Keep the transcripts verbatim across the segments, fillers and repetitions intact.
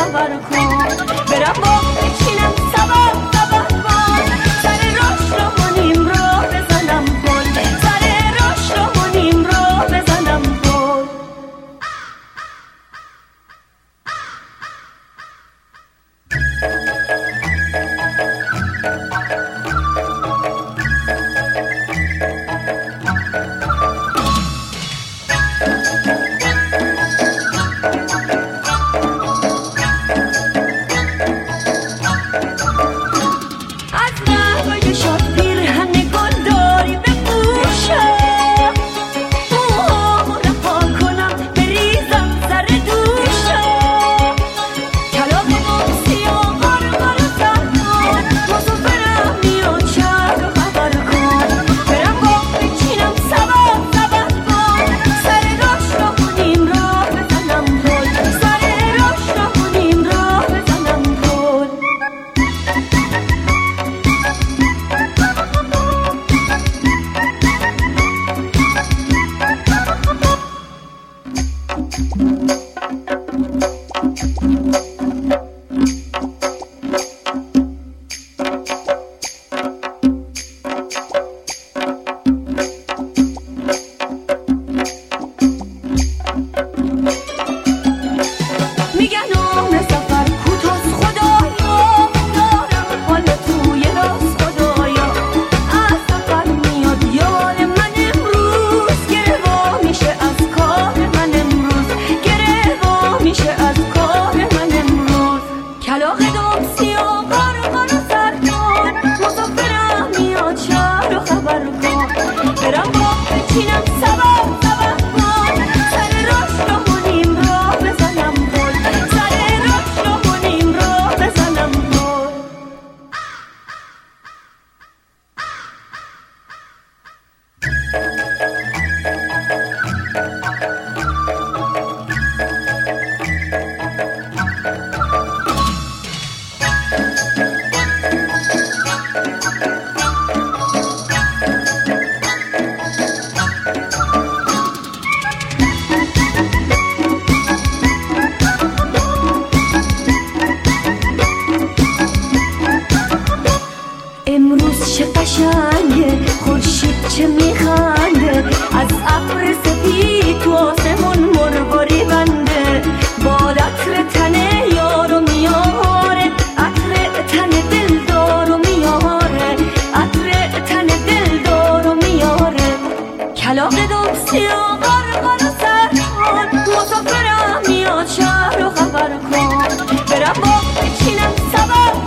خبر کن برم با بچینم سبا سبا کن سر راش رو کنیم راه بزنم کن سر راش رو کنیم راه بزنم کن امروز چه قشنگه خورشید چه میخنده از ابر سفید تو آسمون مرغوری بنده با عطر تن یارو میاره عطر تن دل دارو میاره عطر تن دل دارو میاره کلاق دوم سیاه غرغر و سرحال مسافرم میاد شهر رو خبر کن برم با بچینم سبا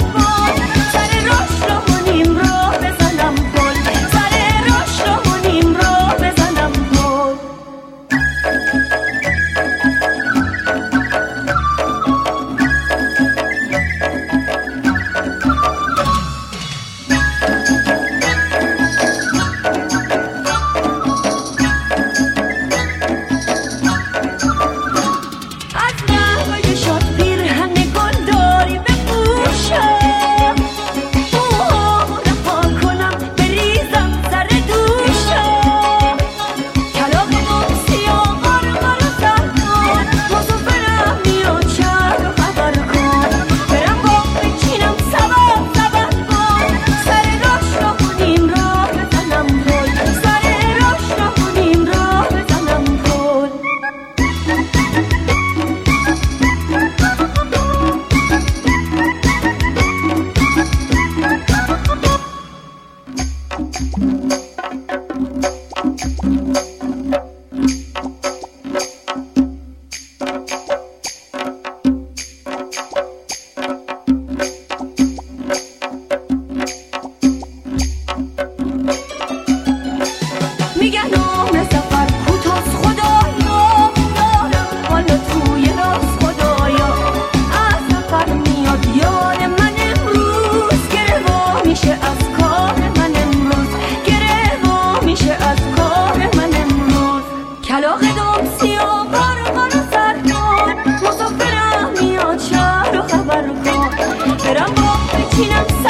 کلاق دوم سیاه غرغر و سرحال مسافرم میاد شهر رو خبر کن برم با بچینم